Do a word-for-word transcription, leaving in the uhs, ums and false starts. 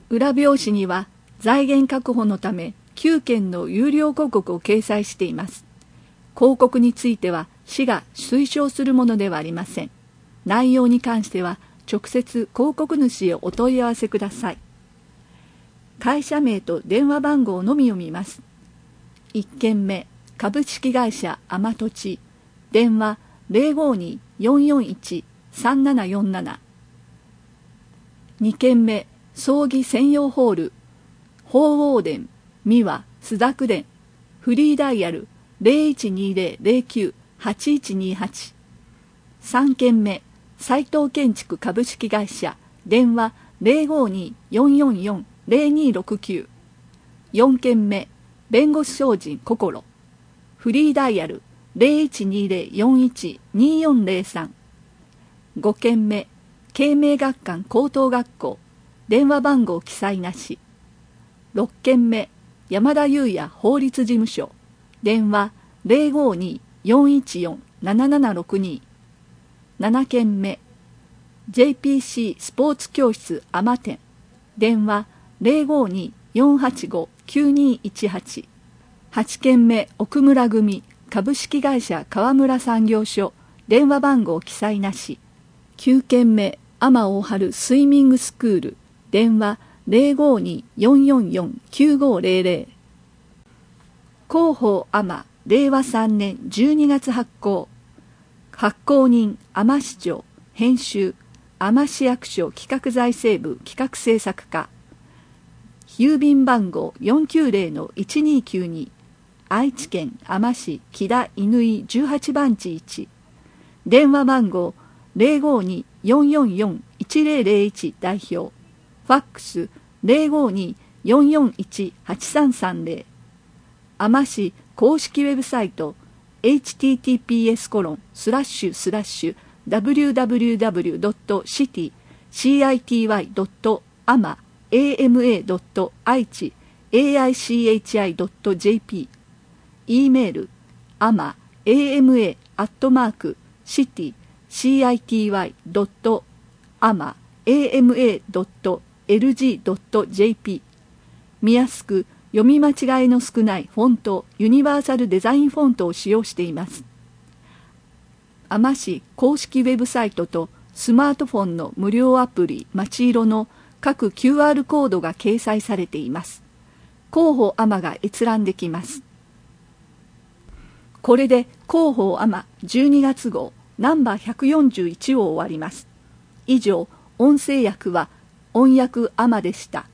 裏表紙には財源確保のためきゅうけんの有料広告を掲載しています。広告については市が推奨するものではありません。内容に関しては直接広告主へお問い合わせください。会社名と電話番号のみ読みます。いっけんめ、株式会社天土地、電話 ゼロごに よんよんいち さんななよんなな。にけんめ、葬儀専用ホール、鳳凰殿、三輪、朱雀殿、フリーダイヤル ゼロいちにゼロ ゼロきゅう はちいちにはち。さんけんめ、斉藤建築株式会社、電話 ゼロごに よんよんよん ゼロにろくきゅう。よんけんめ、弁護士法人心、フリーダイヤル ゼロいちにゼロ よんいち によんゼロさん。ごけんめ、慶明学館高等学校、電話番号記載なし。ろっけんめ、山田裕也法律事務所、電話 ゼロごに よんいちよん ななななろくに。ななけんめ、ジェイピーシー スポーツ教室阿摩店、電話 ゼロごに よんはちご きゅうにいちはち。はちけんめ、奥村組株式会社川村産業所、電話番号記載なし。きゅうけんめ、天大春スイミングスクール、電話 ゼロごに よんよんよん きゅうごゼロゼロ。広報天、れいわさんねんじゅうにがつ発行。発行人、天市長、編集、天市役所企画財政部企画制作課。郵便番号 よんきゅうゼロのいちにきゅうに、愛知県天市木田乾じゅうはちばんちいち。電話番号 ゼロごに よんよんよん いちゼロゼロいち 代表。ファックス ゼロごに よんよんいち はちさんさんゼロ。天市公式ウェブサイト エイチティーティーピーエスコロンスラッシュスラッシュダブリューダブリューダブリュードットシティシーアイティーワイドットアマ エーエムエードットアイチ エーアイシーエイチアイドットジェーピー。 E メール アマ エーエムエー アットマーク シティ シーアイティーワイ ドットアマ エーエムエー ドットエルジー ドット ジェーピー。 見やすく読み間違いの少ないフォントユニバーサルデザインフォントを使用しています。天市公式ウェブサイトとスマートフォンの無料アプリまちいろの各 キューアール コードが掲載されています。広報天が閲覧できます。これで広報天じゅうにがつ号ナンバーひゃくよんじゅういちを終わります。以上、音声訳は音訳天でした。